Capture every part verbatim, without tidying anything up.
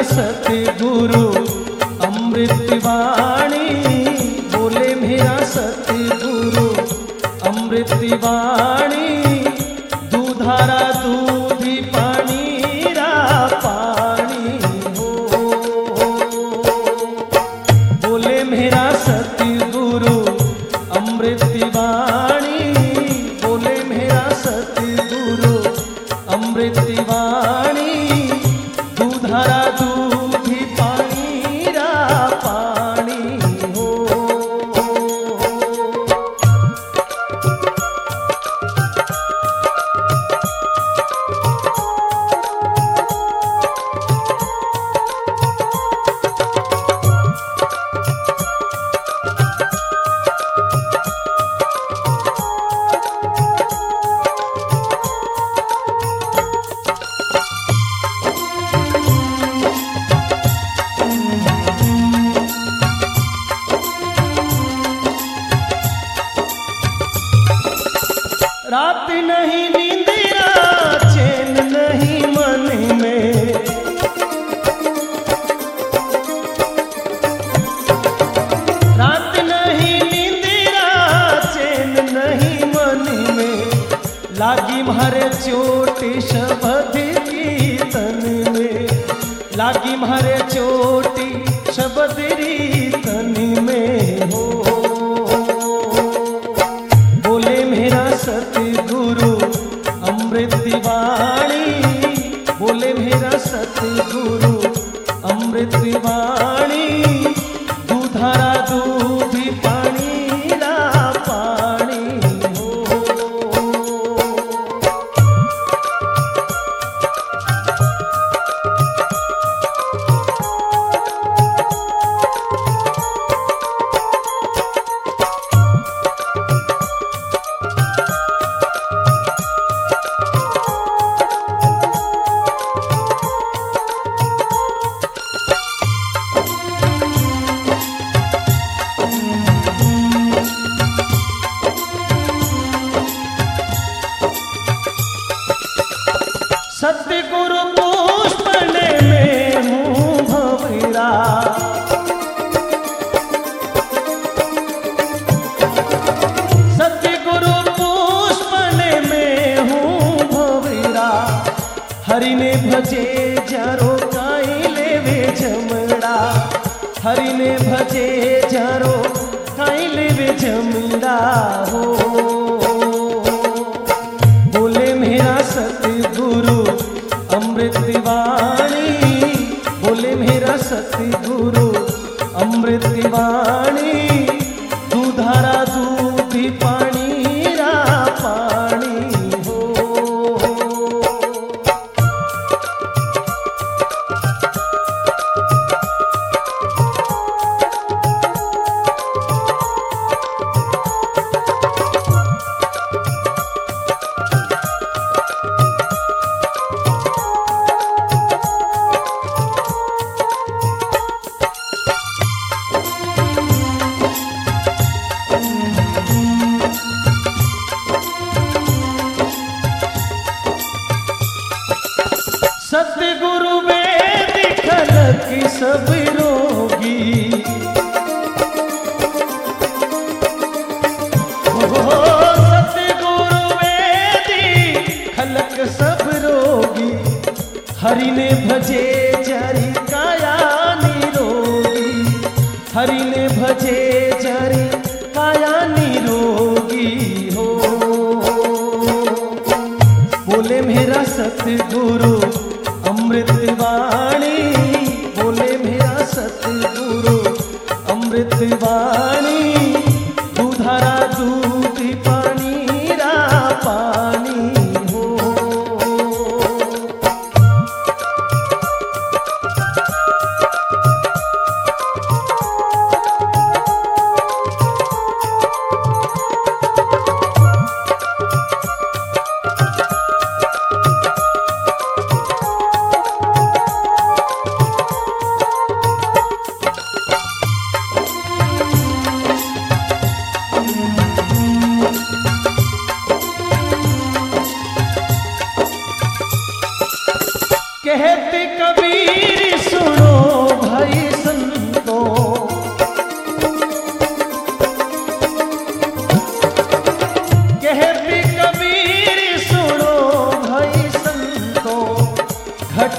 सतगुरु अमृत वाणी, बोले मेरा सतगुरु अमृत वाणी। दूधारा दूधी पानी रा पानी हो, बोले मेरा सतगुरु अमृत वाणी, बोले मेरा सतगुरु अमृत वाणी। दूधारा दूधी पानी रा पानी हो। रात नहीं नींदिया चैन नहीं मन में, रात नहीं नींदिया चैन नहीं मन में। लागी मारे चोट शब्द कीर्तन में, लागी मारे चोट शब्द कीर्तन में हो। बोले मेरा सतगुरु अमृत वाणी, बोले मेरा सतगुरु अमृत वाणी। दूधारा दूधी पानी रा पानी हो। सतगुरु पुष्पने में हूँ भंवरा, सतगुरु पुष्पने में हूँ भंवरा। हरि ने भजे जारो काई लेवे जमड़ा, हरि ने भजे जारो काई लेवे जमड़ा हो। बोले मेरा सतगुरु अमृत वाणी, बोले मेरा सतगुरु अमृत वाणी। दूधारा दूधी पानी रा पानी हो। सतगुरु वेद खलक सब रोगी, हो सतगुरु वेद खलक सब रोगी। हरि ने भजे जरी काया निरोगी, हरि ने भजे जरी काया निरोगी हो। बोले मेरा सतगुरु अमृत वाणी, बोले मेरा सतगुरु अमृत वाणी। दूधारा दूधी पानी रा पानी हो।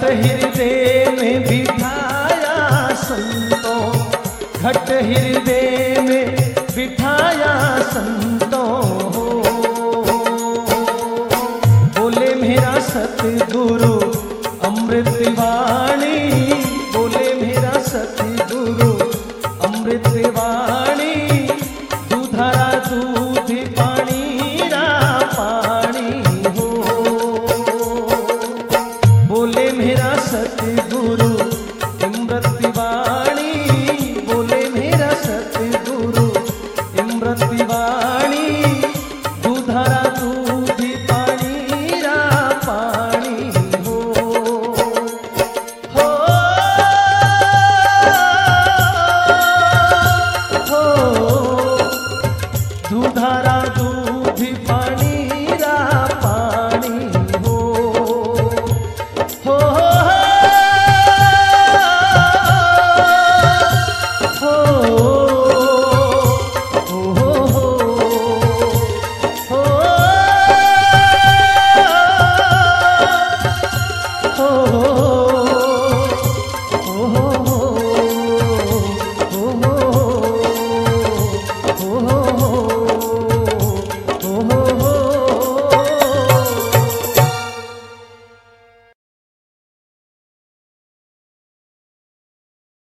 हृदय में बिठाया संतों, घट हृदय में बिठाया संतों। बोले मेरा सतगुरु अमृत वाणी,